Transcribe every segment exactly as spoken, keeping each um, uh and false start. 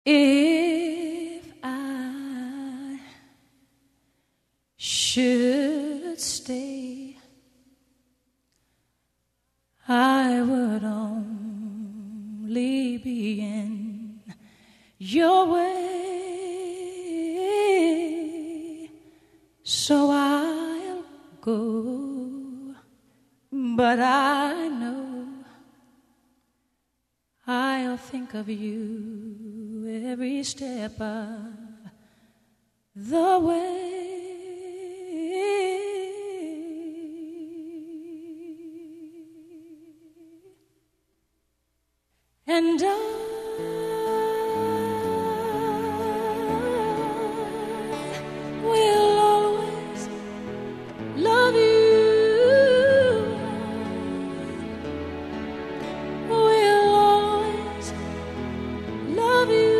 If I should stay, I would only be in your way, so I'll go, but I know I'll think of you every step of the way. And I will always love you. Will always love you.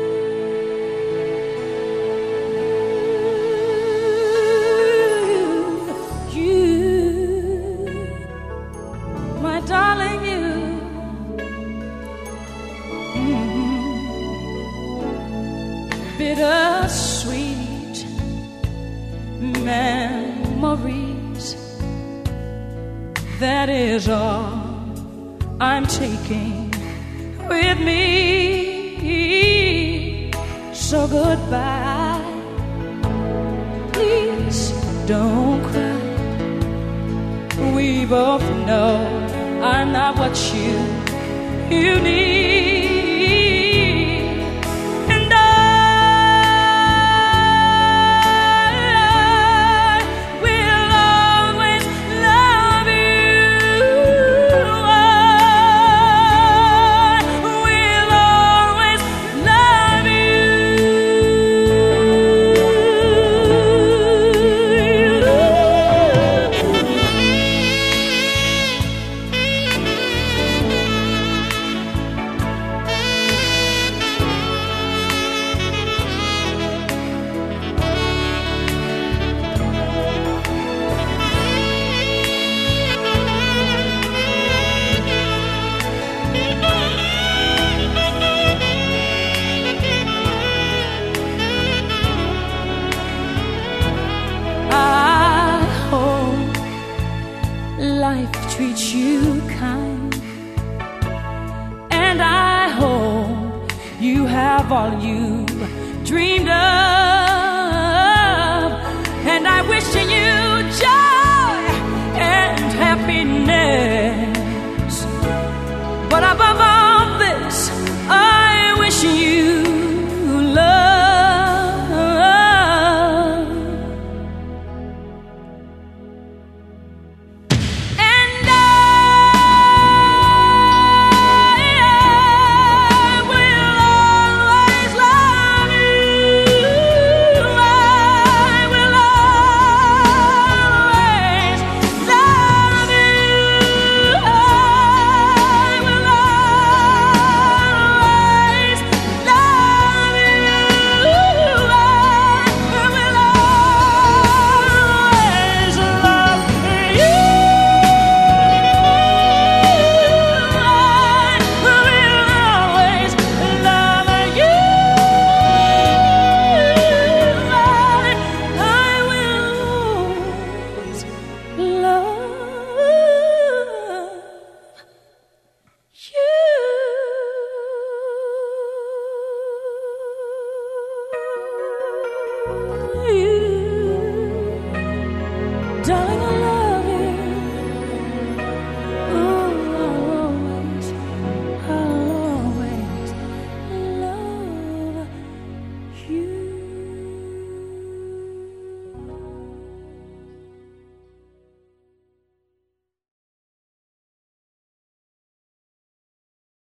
You, my darling, you. Bittersweet memories, that is all I'm taking with me. So goodbye, please don't cry. We both know I'm not what you, you need. Life treats you kind, and I hope you have all you dreamed of, and I wish you joy and happiness, but above all this I wish you love. Darling,